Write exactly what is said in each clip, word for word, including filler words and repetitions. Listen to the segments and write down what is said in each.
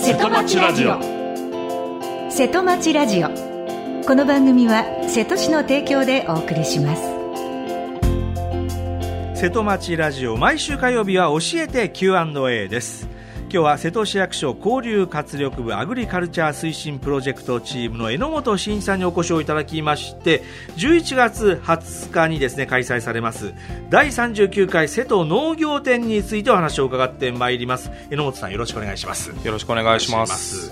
瀬戸町ラジオ。 瀬戸町ラジオ、この番組は瀬戸市の提供でお送りします。 瀬戸町ラジオ、毎週火曜日は教えて キューアンドエー です。今日は瀬戸市役所交流活力部アグリカルチャー推進プロジェクトチームの榎本真一さんにお越しをいただきまして、じゅういちがつはつかにですね開催されますだいさんじゅうきゅうかい瀬戸農業展についてお話を伺ってまいります。榎本さん、よろしくお願いします。 よろしくお願いします。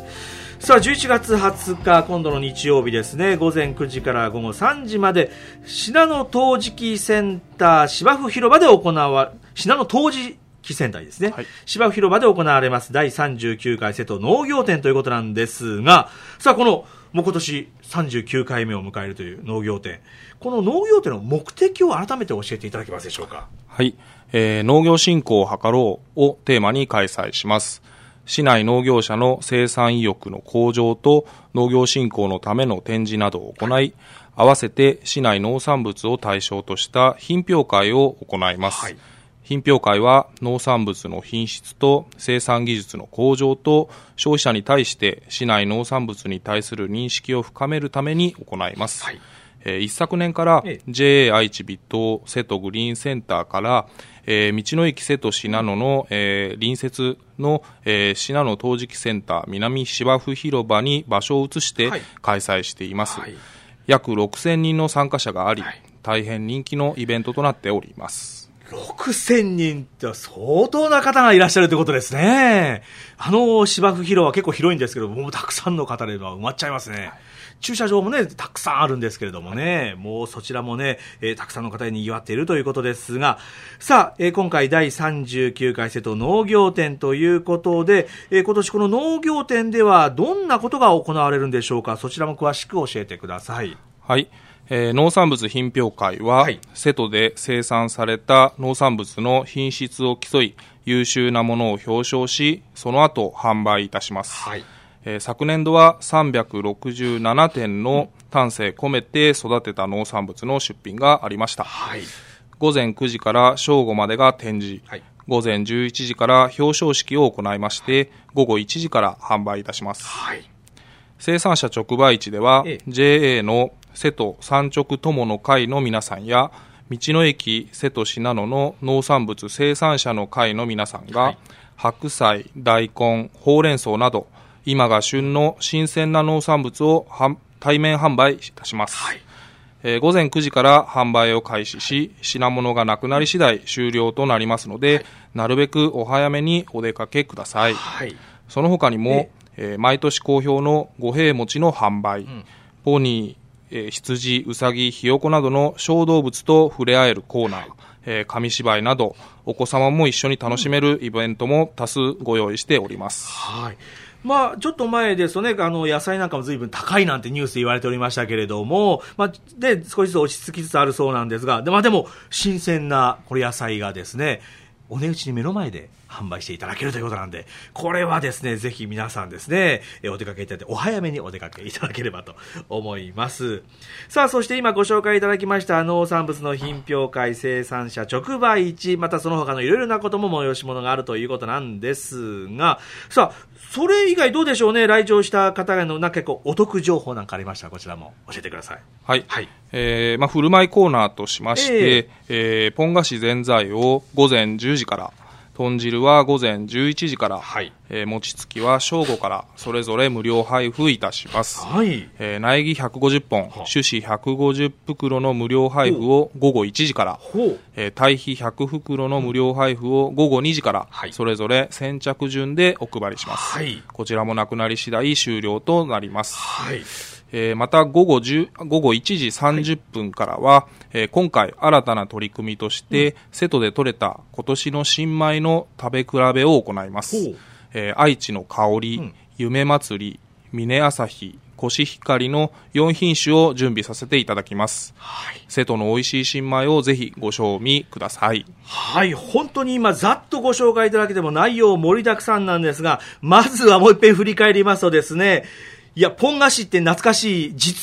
さあ、じゅういちがつはつか、今度の日曜日ですね、午前くじから午後さんじまで信濃陶磁器センター芝生広場で行わ信濃陶磁器センターですね、はい、芝生広場で行われますだいさんじゅうきゅうかい瀬戸農業展ということなんですが、さあ、このもう今年さんじゅうきゅうかいめを迎えるという農業展、この農業展の目的を改めて教えていただけますでしょうか。 はい、えー、農業振興を図ろうをテーマに開催します。市内農業者の生産意欲の向上と農業振興のための展示などを行い、はい、合わせて市内農産物を対象とした品評会を行います、はい。品評会は農産物の品質と生産技術の向上と消費者に対して市内農産物に対する認識を深めるために行います、はい。えー、一昨年から ジェイエー 愛知ビット瀬戸グリーンセンターから、えー、道の駅瀬戸信濃の、えー、隣接の、えー、信濃陶磁器センター南芝生広場に場所を移して開催しています、はいはい。約ろくせんにんの参加者があり、はい、大変人気のイベントとなっております。 ろくせんにんって相当な方がいらっしゃるということですね。あの芝生広場は結構広いんですけども、たくさんの方で埋まっちゃいますね、はい。駐車場もねたくさんあるんですけれどもね、もうそちらもね、えー、たくさんの方に賑わっているということですが、さあ、えー、今回だいさんじゅうきゅうかい瀬戸農業展ということで、えー、今年この農業展ではどんなことが行われるんでしょうか。そちらも詳しく教えてください。 はい、えー、農産物品評会は、はい、瀬戸で生産された農産物の品質を競い優秀なものを表彰し、その後販売いたします、はい。えー、昨年度はさんびゃくろくじゅうななてんの丹精込めて育てた農産物の出品がありました、はい。午前くじから正午までが展示、はい、午前じゅういちじから表彰式を行いまして、午後いちじから販売いたします、はい。生産者直売市では、ええ、ジェイエー の瀬戸産直友の会の皆さんや道の駅瀬戸信濃の農産物生産者の会の皆さんが、はい、白菜、大根、ほうれん草など今が旬の新鮮な農産物を対面販売いたします、はい。えー、午前くじから販売を開始し、品物がなくなり次第終了となりますので、はい、なるべくお早めにお出かけください、はい。その他にも、えー、毎年好評の五平餅の販売、うん、ポニー、えー、羊、うさぎ、ひよこなどの小動物と触れ合えるコーナー、はい、えー、紙芝居などお子様も一緒に楽しめるイベントも多数ご用意しております、 はい。まあ、ちょっと前ですとね、あの野菜なんかも随分高いなんてニュースで言われておりましたけれども、まあ、で少しずつ落ち着きつつあるそうなんですが、で、まあ、でも新鮮なこれ野菜がですねお値打ちに目の前で販売していただけるということなんで、これはですねぜひ皆さんですねお出かけいただいてお早めにお出かけいただければと思います。さあ、そして今ご紹介いただきました農産物の品評会、生産者直売市、またその他のいろいろなことも催し物があるということなんですが、さあそれ以外どうでしょうね。来場した方へのなんか結構お得情報なんかありましたらこちらも教えてください。 はい、はい。えーまあ、振る舞いコーナーとしまして、えーえー、ポン菓子ぜんざいを午前じゅうじから、豚汁は午前じゅういちじから、はい。えー、餅つきは正午からそれぞれ無料配布いたします、はい。えー、苗木ひゃくごじゅっぽん、種子ひゃくごじゅっぷくろの無料配布を午後いちじから、えー、堆肥ひゃくふくろの無料配布を午後にじから、はい、それぞれ先着順でお配りします、はい。こちらもなくなり次第終了となります、はい。えー、また午後じゅう、午後いちじさんじゅっぷんからは、はい、えー、今回新たな取り組みとして、うん、瀬戸で採れた今年の新米の食べ比べを行います、えー、愛知の香り、うん、夢祭り、峰朝日、コシヒカリのよんひんしゅを準備させていただきます、はい。瀬戸の美味しい新米をぜひご賞味ください。 はい、本当に今ざっとご紹介いただけても内容盛りだくさんなんですが、まずはもう一遍振り返りますとですね、いやポン菓子って懐かしい実演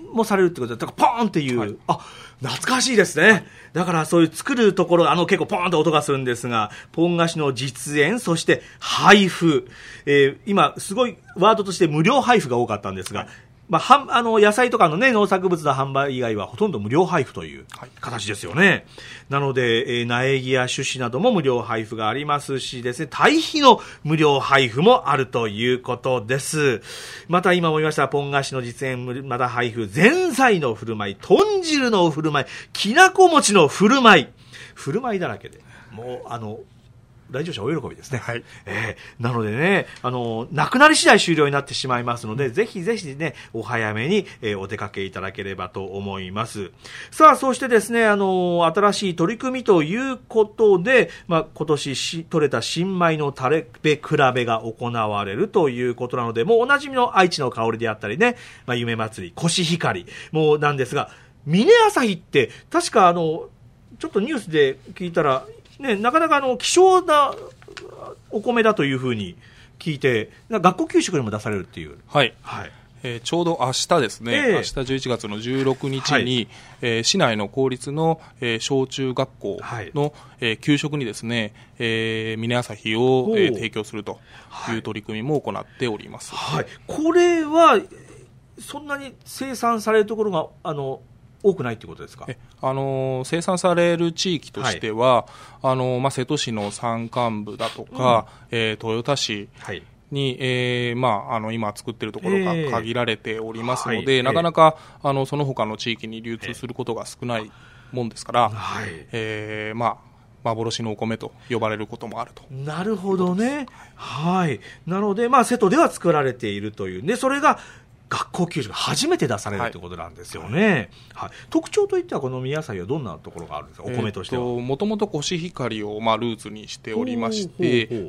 もされるってことで、だからポーンっていう、はい、あ、懐かしいですね。だからそういう作るところ、あの結構ポーンって音がするんですが、ポン菓子の実演、そして配布、えー、今すごいワードとして無料配布が多かったんですが、はい、まあ、はあの野菜とかの、ね、農作物の販売以外はほとんど無料配布という形ですよね。はい、なので、えー、苗木や種子なども無料配布がありますしですね、堆肥の無料配布もあるということです。また今も言いましたポン菓子の実演まだ配布、前菜の振る舞い、豚汁の振る舞い、きなこ餅の振る舞い、振る舞いだらけで、もうあの来場者お喜びですね。はい。えー、なのでね、あの、なくなり次第終了になってしまいますので、ぜひぜひね、お早めに、えー、お出かけいただければと思います。さあ、そしてですね、あの、新しい取り組みということで、まあ、今年し取れた新米の食べ比べが行われるということなので、もうおなじみの愛知の香りであったりね、まあ、夢祭り、コシヒカリ、もうなんですが、峰朝日って、確かあの、ちょっとニュースで聞いたら、ね、なかなかあの希少なお米だというふうに聞いて、学校給食にも出されるっていう、 はい、はい、えー、ちょうど明日ですね、えー、明日じゅういちがつのじゅうろくにちに、はい、えー、市内の公立の、えー、小中学校の、はい、えー、給食にですね、えー、峰朝日を、えー、提供するという取り組みも行っております。 はい、これはそんなに生産されるところがあの多くないということですか。 えあの生産される地域としては、はい、あのまあ、瀬戸市の山間部だとか、うん、えー、豊田市に、はい、えーまあ、あの今作っているところが限られておりますので、えーはい、なかなかあのその他の地域に流通することが少ないもんですから、はい、えー、まあ幻のお米と呼ばれることもあると。 なるほどね。はい。なので、まあ、瀬戸では作られているという。で、それが学校給食初めて出されるということなんですよね。はいはい、特徴といってはこの宮崎はどんなところがあるんですか、お米としては。 もともとコシヒカリを、まあ、ルーツにしておりまして、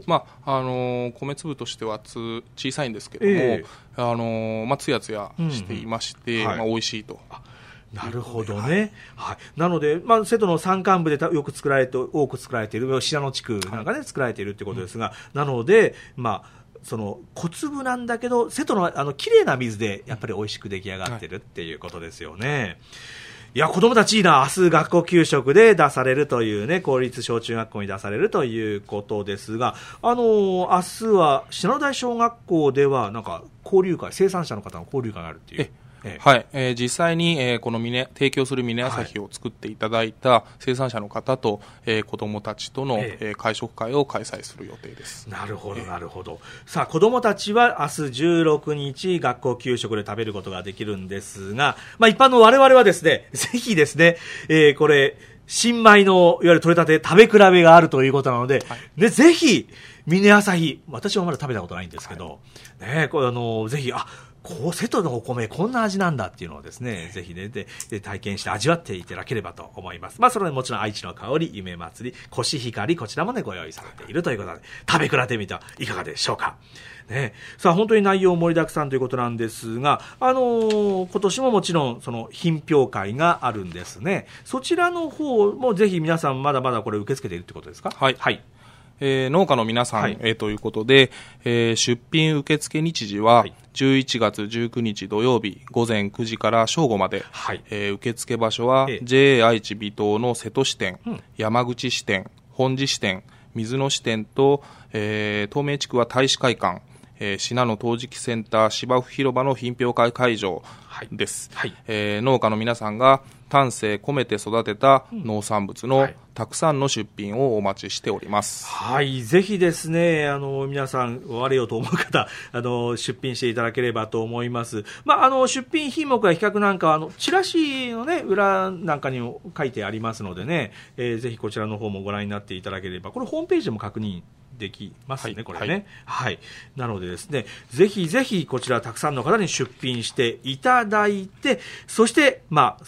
まああのー、米粒としてはつ小さいんですけども、えーあのーまあ、つやつやしていまして、うんはい、まあ、美味しいと。 なるほどね。はい。なので、まあ、瀬戸の山間部でよく作られて、多く作られている、信濃地区なんかで、ね、作られているということですが、うん、なので、まあ、その小粒なんだけど瀬戸のあの綺麗な水でやっぱり美味しく出来上がってるっていうことですよね。はい、いや子供たちいいな、明日学校給食で出されるというね、公立小中学校に出されるということですが、あのー、明日は信濃台小学校ではなんか交流会、生産者の方の交流会があるっていう。 ええはい、えー、実際に、えー、この峰提供する峰朝日を作っていただいた生産者の方と、えー、子どもたちとの、ええー、会食会を開催する予定です。 なるほどなるほど。さあ子どもたちは明日じゅうろくにち学校給食で食べることができるんですが、まあ、一般の我々はですね、ぜひですね、えー、これ新米のいわゆる取れたて食べ比べがあるということなので、はい、でぜひ峰朝日、私はまだ食べたことないんですけど、はい、ね、これあのぜひあこう瀬戸のお米こんな味なんだっていうのをですね、ぜひねでで体験して味わっていただければと思います。まあそれでもちろん愛知の香り、夢祭り、コシヒカリ、こちらもねご用意されているということで、食べ比べてみてはいかがでしょうか。ね、さあ本当に内容盛りだくさんということなんですが、あのー、今年ももちろんその品評会があるんですね。そちらの方もぜひ皆さんまだまだこれ受け付けているってことですか。 はい。はい。えー、農家の皆さん、はい、えー、ということで、えー、出品受付日時はじゅういちがつじゅうくにち土曜日ごぜんくじから正午まで、はい、えー、受付場所は ジェイエー 愛知尾東の瀬戸支店、うん、山口支店、本地支店、水野支店と、えー、東名地区は大使会館、えー、信濃陶磁器センター芝生広場の品評会会場です、はいはい、えー、農家の皆さんが丹精込めて育てた農産物のたくさんの出品をお待ちしております。 はい、ぜひですね、あの皆さん終われようと思う方、あの出品していただければと思います。まあ、あの出品品目や比較なんかはあのチラシのね裏なんかにも書いてありますのでね、えー、ぜひこちらの方もご覧になっていただければ、これホームページでも確認できますね、はい、これね、はいはい、なのでですね、ぜひぜひこちらたくさんの方に出品していただいて、そしてまあその後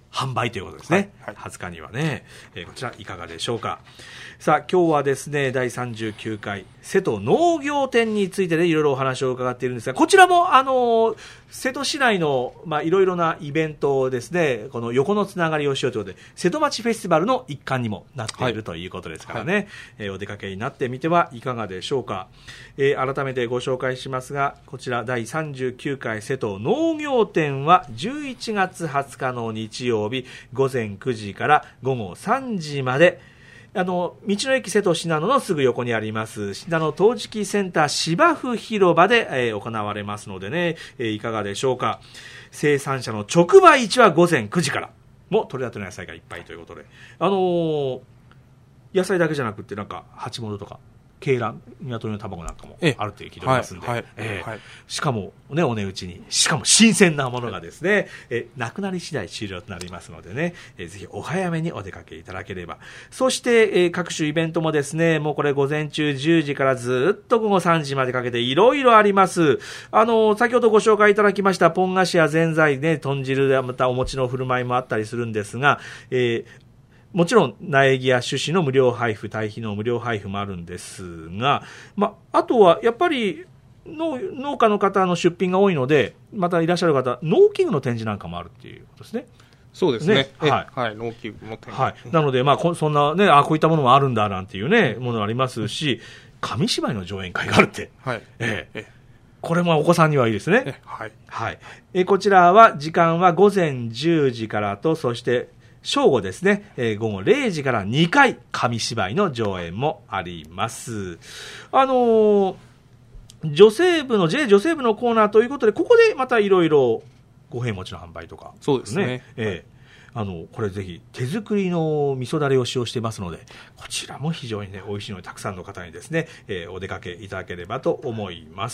販売ということですね、はいはい、はつかにはね、えー、こちらいかがでしょうか。さあ今日はですねだいさんじゅうきゅうかい瀬戸農業展についてでいろいろお話を伺っているんですが、こちらもあの瀬戸市内のまあいろいろなイベントをですねこの横のつながりをしようということで瀬戸町フェスティバルの一環にもなっている、はい、ということですからね、はい、えー、お出かけになってみてはいかがでしょうか。えー、改めてご紹介しますが、こちらだいさんじゅうきゅうかい瀬戸農業展はじゅういちがつはつかの日曜日ごぜんくじからごごさんじまで、あの道の駅瀬戸信濃のすぐ横にあります信濃陶磁器センター芝生広場で、えー、行われますのでね、えー、いかがでしょうか。生産者の直売市はごぜんくじからも取り立ての野菜がいっぱいということで、あのー、野菜だけじゃなくてなんか鉢物とか鶏卵、鶏の卵なんかもあるという聞いておりますので、はいえーはい、しかも、ね、お値打ちにしかも新鮮なものがですね、はい、えなくなり次第終了となりますのでね、えー、ぜひお早めにお出かけいただければ。そして、えー、各種イベントもですねもうこれ午前中じゅうじからずっとごごさんじまでかけていろいろあります。あの先ほどご紹介いただきましたポン菓子やぜんざいね豚汁でまたお餅の振る舞いもあったりするんですが、えーもちろん苗木や種子の無料配布、堆肥の無料配布もあるんですが、まあ、あとはやっぱり 農, 農家の方の出品が多いので、またいらっしゃる方農機具の展示なんかもあるっていうことですね。 そうですね、ねはい、 はい、農機具の展示、 はい、なので、まあ、そんな、ね、あこういったものもあるんだなんていう、ね、ものがありますし、紙芝居の上演会があるって、はいええええこれもお子さんにはいいですね。はいはい、えこちらは時間はごぜんじゅうじからと、そして正午ですね、えー、午後れいじからにかい紙芝居の上演もあります。あのー、女性部の J 女性部のコーナーということで、ここでまたいろいろ五平餅の販売とか、 そうですね、 えー、あのこれぜひ手作りの味噌だれを使用していますので、こちらも非常にね美味しいのでたくさんの方にですね、えー、お出かけいただければと思います。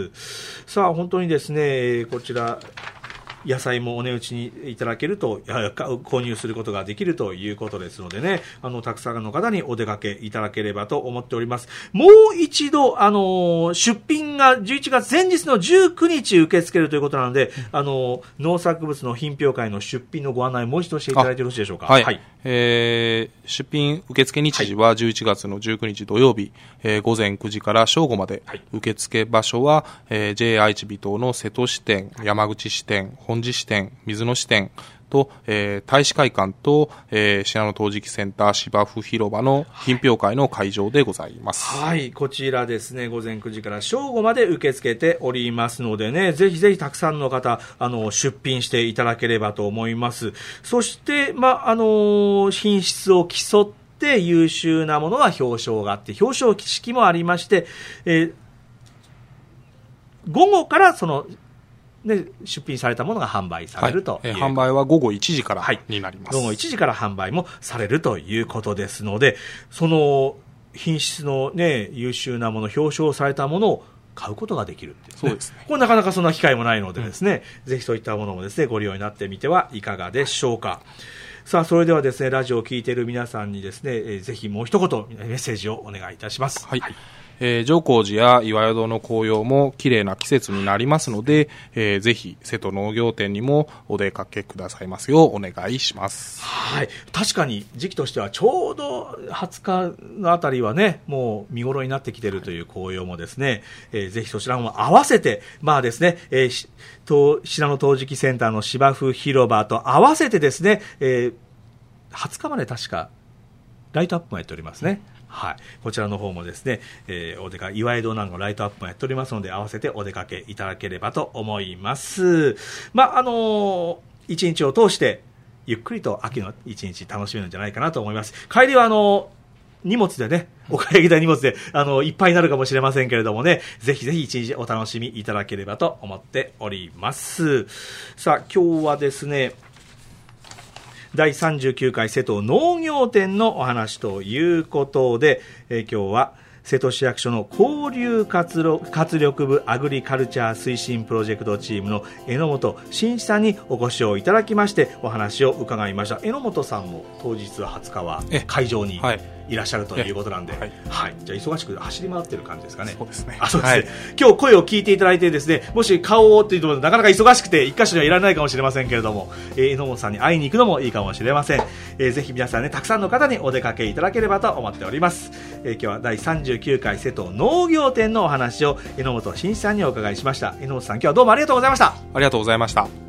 さあ本当にですねこちら野菜もお値打ちにいただけると購入することができるということですのでね、あのたくさんの方にお出かけいただければと思っております。もう一度あの出品がじゅういちがつ前日のじゅうくにち受け付けるということなので、あの農作物の品評会の出品のご案内をもう一度していただいてよろしいでしょうか。 はい、はいえー、出品受付日時はじゅういちがつのじゅうくにち土曜日、えー、ごぜんくじから正午まで、はい、受付場所は、えー、ジェイ 愛知尾藤の瀬戸支店、山口支店、本地支店、水野支店と、えー、大使会館と、えー、信濃陶磁器センター芝生広場の品評会の会場でございます。 はい、こちらですねごぜんくじから正午まで受け付けておりますのでね、ぜひぜひたくさんの方あの出品していただければと思います。そしてまああの品質を競って優秀なものは表彰があって、表彰式もありまして、えー、午後からそので出品されたものが販売されるという、 はいえー、販売は午後いちじからになります、 はい、午後いちじから販売もされるということですので、その品質の、ね、優秀なもの表彰されたものを買うことができるっていう、ね、 そうですね、 これなかなかそんな機会もないのでですね、うん、ぜひそういったものもですねご利用になってみてはいかがでしょうか。さあそれではですねラジオを聞いている皆さんにですね、えー、ぜひもう一言メッセージをお願いいたします。 はい、はいえー、上高寺や岩宿の紅葉も綺麗な季節になりますので、えー、ぜひ瀬戸農業展にもお出かけくださいますようお願いします。 はい、確かに時期としてはちょうどはつかのあたりはねもう見頃になってきているという紅葉もですね、えー、ぜひそちらも合わせてまあですね、えー、と信濃陶磁器センターの芝生広場と合わせてですね、えー、はつかまで確かライトアップもやっておりますね。はい、こちらの方もですね、えー、お出かけ岩井堂なんかのライトアップもやっておりますので合わせてお出かけいただければと思います。まああのー、一日を通してゆっくりと秋の一日楽しめるんじゃないかなと思います。帰りはあのー、荷物でねお買い上げた荷物であのいっぱいになるかもしれませんけれどもね、ぜひぜひ一日お楽しみいただければと思っております。さあ今日はですねだいさんじゅうきゅうかい瀬戸農業展のお話ということで、えー、今日は瀬戸市役所の交流活力部アグリカルチャー推進プロジェクトチームの榎本真一さんにお越しをいただきましてお話を伺いました。榎本さんも当日ははつかは会場にいらっしゃるということなんで、 はいはい、じゃあ忙しく走り回ってる感じですかね。 そうですね。 あ、そうですね、 はい、 今日声を聞いていただいてですね、もし顔をっていうとなかなか忙しくて一箇所にはいられないかもしれませんけれども、えー、榎本さんに会いに行くのもいいかもしれません。えー、ぜひ皆さんね、たくさんの方にお出かけいただければと思っております。えー、今日はだいさんじゅうきゅうかい瀬戸農業展のお話を榎本真一さんにお伺いしました。榎本さん、今日はどうもありがとうございました。 ありがとうございました。